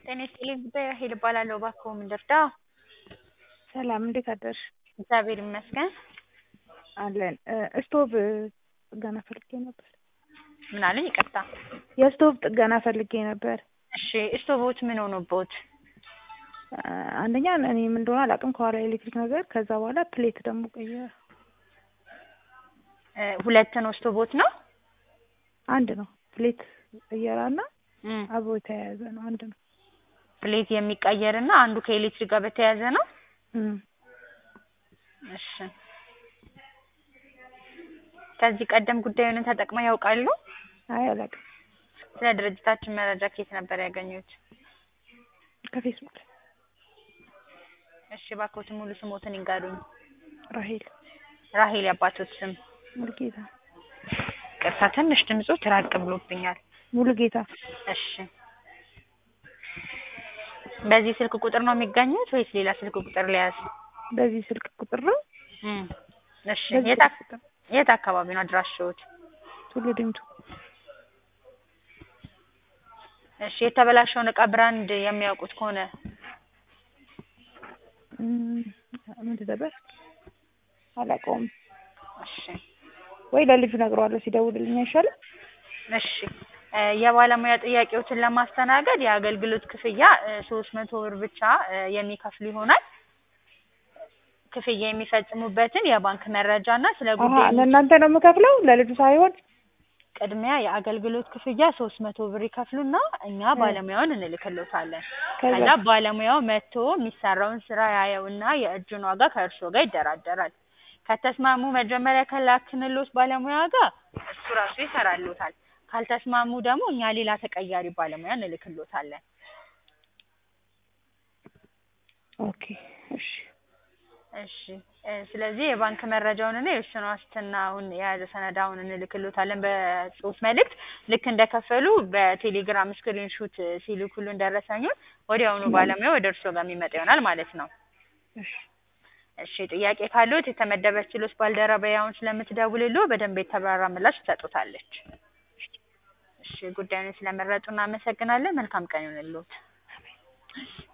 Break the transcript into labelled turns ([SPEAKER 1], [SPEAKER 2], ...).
[SPEAKER 1] ጤና ይስጥልኝ ጉዳይ ራሔል እባላለሁ። እባክዎ ምን ልርዳ?
[SPEAKER 2] ሰላም እንዴት አደርሽ?
[SPEAKER 1] እግዚአብሔር ይመስገን።
[SPEAKER 2] አለን ስቶቭ ጥገና ፈልጌ ነበር።
[SPEAKER 1] ምን አሉኝ? ይቅርታ።
[SPEAKER 2] የስቶቭ ጥገና ፈልጌ ነበር።
[SPEAKER 1] እሺ ስቶቮት ምን ሆኖብዎት?
[SPEAKER 2] አንደኛ እኔ ምን እንደሆነ አላውቅም ከኋላ ኤሌክትሪክ ነገር፣ ከዛ በኋላ ፕሌት ደግሞ ቀየረ።
[SPEAKER 1] ሁለት ነው ስቶቮት ነው?
[SPEAKER 2] አንድ ነው። ፕሌት ቀየራና አብሮ የተያያዘ ነው። አንድ ነው።
[SPEAKER 1] ፕሌት የሚቀየርና አንዱ ከኤሌክትሪክ ጋር በተያያዘ ነው? እሺ። ከዚህ ቀደም ጉዳዩን ተጠቅመው ያውቃሉ?
[SPEAKER 2] አይ አላውቅም።
[SPEAKER 1] ስለ ድርጅታችን መረጃ ከየት ነበር ያገኙት?
[SPEAKER 2] ከፌስቡክ።
[SPEAKER 1] እሺ እባክዎት ሙሉ ስሞትን ይንገሩኝ።
[SPEAKER 2] ራሔል።
[SPEAKER 1] ራሔል የአባቶት ስም?
[SPEAKER 2] ሙሉጌታ።
[SPEAKER 1] ይቅርታ ትንሽ ድምጾት ራቅ ብሎብኛል።
[SPEAKER 2] ሙሉጌታ።
[SPEAKER 1] እሺ። በዚህ ስልክ ቁጥር ነው የሚገኙት ወይስ ሌላ ስልክ ቁጥር ልያዝ?
[SPEAKER 2] በዚህ ስልክ ቁጥር ነው።
[SPEAKER 1] እሺ። የት አካባቢ ነው አድራሻዎት?
[SPEAKER 2] ቱሉ ዲምቱ።
[SPEAKER 1] እሺ። የተበላሸውን እቃ ብራንድ የሚያውቁት ከሆነ?
[SPEAKER 2] ምን ተደረገ? አላውቀውም።
[SPEAKER 1] እሺ።
[SPEAKER 2] ወይ ለልጁ እነግረዋለሁ ሲደውልልኝ አይሻልም?
[SPEAKER 1] እሺ። የባለሙያ ጥያቄዎችን ለማስተናገድ የአገልግሎት ክፍያ 300 ብር ብቻ የሚከፍሉ ይሆናል። ክፍያ የሚፈጽሙበትን የባንክ መረጃና ስለ ጉዳዩ
[SPEAKER 2] ለእናንተ ነው የምከፍለው ለልጁ ሳይሆን?
[SPEAKER 1] ቅድሚያ የአገልግሎት ክፍያ 300 ብር ይከፍሉና እኛ ባለሙያውን እንልክልዎታለን። ከዛ ባለሙያው መጥቶ የሚሰራውን ስራ ያየውና የእጁን ዋጋ ከእርስዎ ጋር ይደራደራል። ከተስማሙ መጀመሪያ ከላክንልዎት ባለሙያ ጋር እሱ ራሱ ይሰራልዎታል። ካልተስማሙ ደግሞ እኛ ሌላ ተቀያሪ ባለሙያ እንልክልዎታለን።
[SPEAKER 2] ኦኬ እሺ።
[SPEAKER 1] እሺ። ስለዚህ የባንክ መረጃውንና የውስን ዋስትናውን የያዘ ሰነዳውን እንልክልዎታለን በጽሁፍ መልእክት። ልክ እንደከፈሉ በቴሌግራም ስክሪንሾት ሲልኩልን ደረሰኙን ወዲያውኑ ባለሙያው ወደ እርስዎ ጋር የሚመጣ ይሆናል ማለት ነው።
[SPEAKER 2] እሺ።
[SPEAKER 1] እሺ። ጥያቄ ካለዎት የተመደበችልዎት ባልደረባዬ አሁን ስለምትደውልልዎ በደንብ የተብራራ ምላሽ ትሰጡታለች። እሺ። ጉዳዩን ስለመረጡ እናመሰግናለን። መልካም ቀን ይሁንልዎት።